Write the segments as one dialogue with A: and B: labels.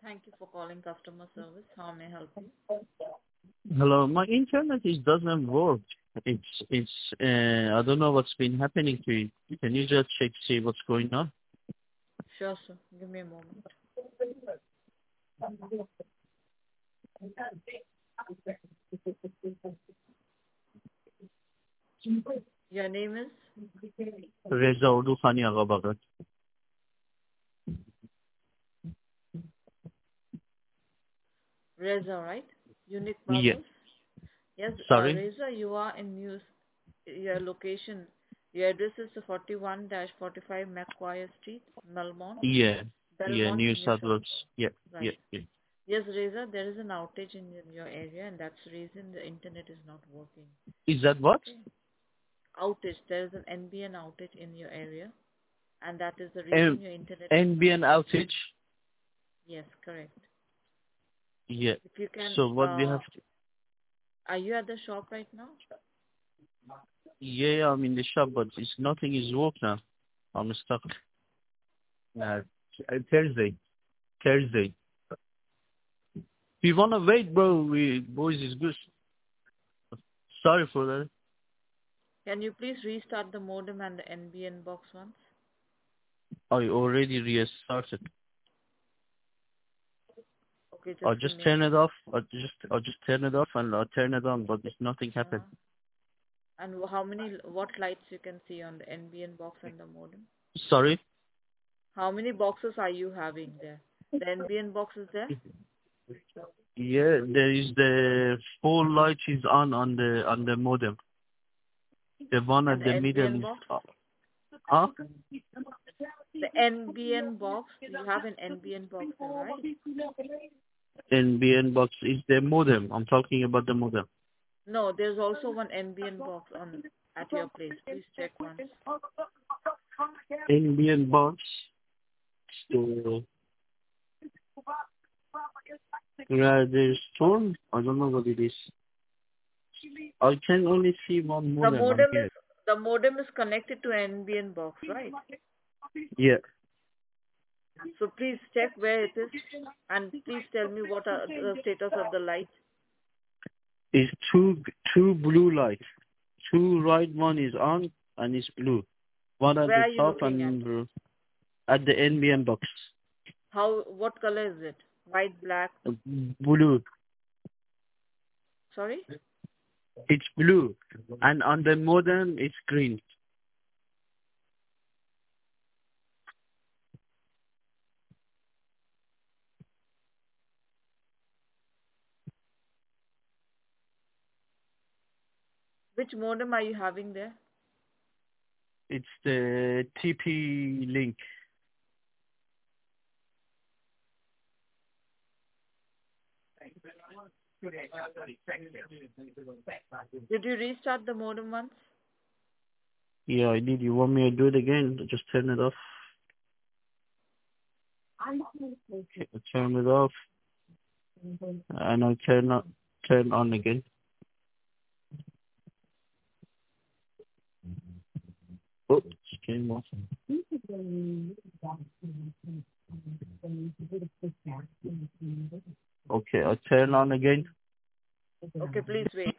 A: Thank you for calling customer service. How may I help you?
B: Hello, my internet doesn't work. It's I don't know what's been happening to it. Can you just check see what's going on?
A: Sure, sir. Give me a moment. Your name is
B: Reza Urdu Khani Agha Bhagat.
A: Reza, right? Unique
B: Yeah.
A: Barbers? Yes,
B: Sorry?
A: Reza, you are in your location. Your address is 41-45 McQuire Street,
B: Yeah. Yeah,
A: Belmont,
B: New
A: New
B: South
A: South
B: Wales.
A: Wales.
B: Yeah. Yeah.
A: Right.
B: Yeah.
A: Yes, Reza, there is an outage in your area, and that's the reason the internet is not working.
B: Is that what?
A: Okay. Outage. There is an NBN outage in your area, and that is the
B: N-
A: reason your internet is not
B: NBN
A: working.
B: outage?
A: Yes, correct.
B: Yeah.
A: If you can,
B: So what we have to...
A: are you at the shop right now?
B: Yeah, I'm in the shop, but nothing is work now. I'm stuck. Uh, Thursday. Thursday. We wanna wait, bro. Boys is good. Sorry for that.
A: Can you please restart the modem and the NBN box once?
B: I already restarted.
A: Okay, just
B: I'll
A: give
B: just
A: me a
B: turn it
A: moment.
B: off. I'll just turn it off and I'll turn it on, but there's nothing happened.
A: And what lights you can see on the NBN box and the modem?
B: Sorry?
A: How many boxes are you having there? The NBN box is there?
B: Yeah, there is the full light is on the modem. The one
A: And
B: at
A: the
B: the middle
A: NBN
B: is
A: box?
B: huh?
A: The NBN box, you have an NBN box there, right?
B: NBN box is the modem. I'm talking about the modem.
A: No, there's also one NBN box at your place. Please check once.
B: NBN box. So, there's one. I don't know what it is. I can only see one
A: The
B: modem on
A: modem
B: here.
A: is the modem is connected to NBN box, right?
B: Yeah.
A: So please check where it is, and please tell me what are the status of the light.
B: It's two blue lights. Two right one is on and it's blue. One at
A: Where
B: the
A: are you
B: top
A: looking at?
B: and at the NBN box.
A: What color is it? White, black?
B: Blue.
A: Sorry?
B: It's blue. And on the modem it's green.
A: Which modem are you having there?
B: It's the TP link.
A: Did you restart the modem once?
B: Yeah, I did. You want me to do it again? Just turn it off. Okay, I turn it off. And I turn on again. Oh, it came off. Okay, I turn on again.
A: Okay, please wait.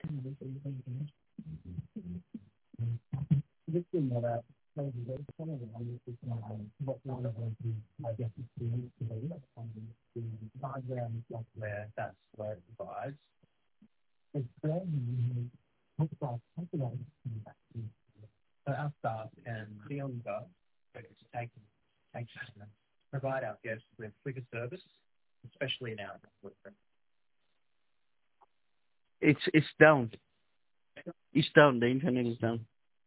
B: It's down. It's down. The internet is down.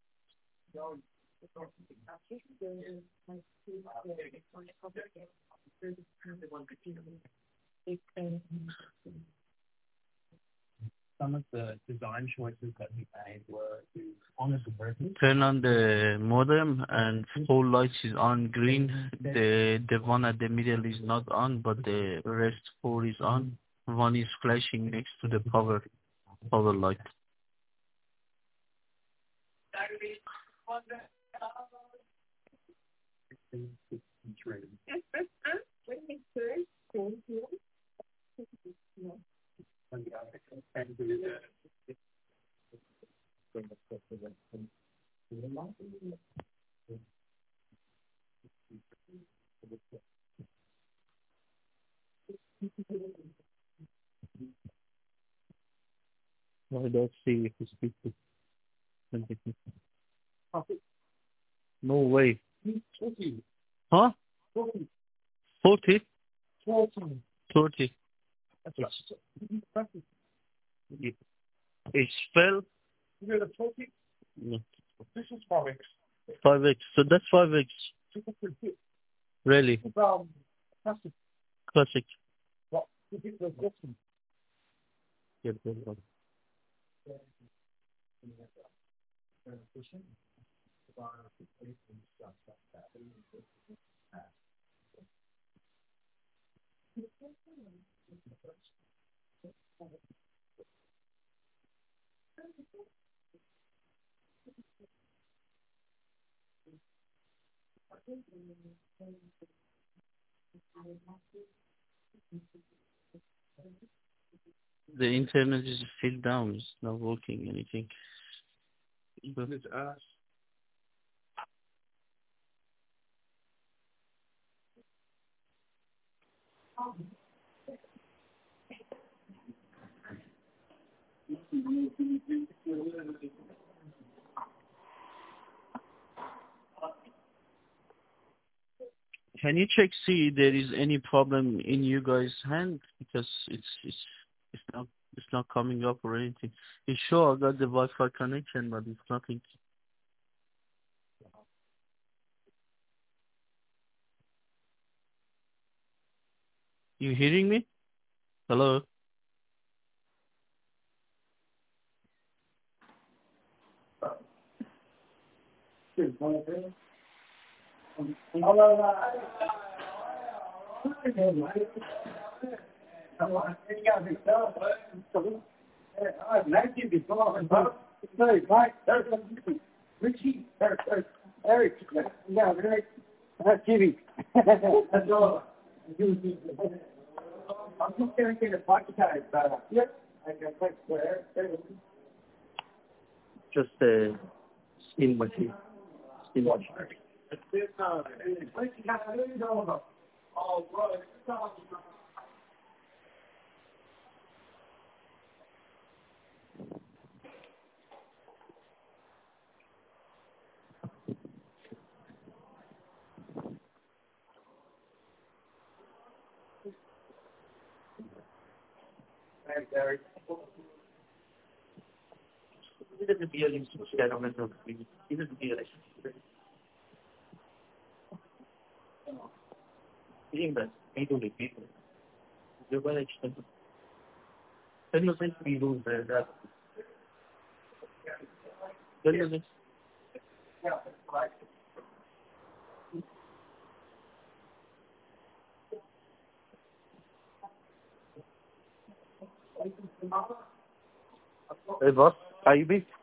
B: Some of the design choices that we made were to honor the purpose. Turn on the modem and full lights is on green. The one at the middle is not on, but the rest four is on. One is flashing next to the power light. I don't see if you speak to something. No way. Huh? 40? 30. It's spelled? No. 5x. So that's 5x. Really? Classic. Yeah, the internet is still down. It's not working anything. But can you check see there is any problem in you guys' hand because it's not coming up or anything. It's sure I got the Wi-Fi connection, but it's nothing. You hearing me? Hello? Just the skin machine. Skin machine. Hey boss, how you be?